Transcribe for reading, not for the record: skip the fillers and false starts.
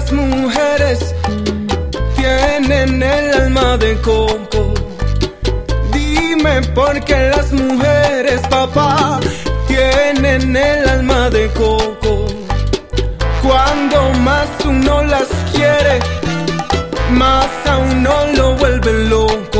las mujeres tienen el alma de coco. Dime por qué las mujeres, papá, tienen el alma de coco. Cuando más uno las quiere, más a uno lo vuelve loco.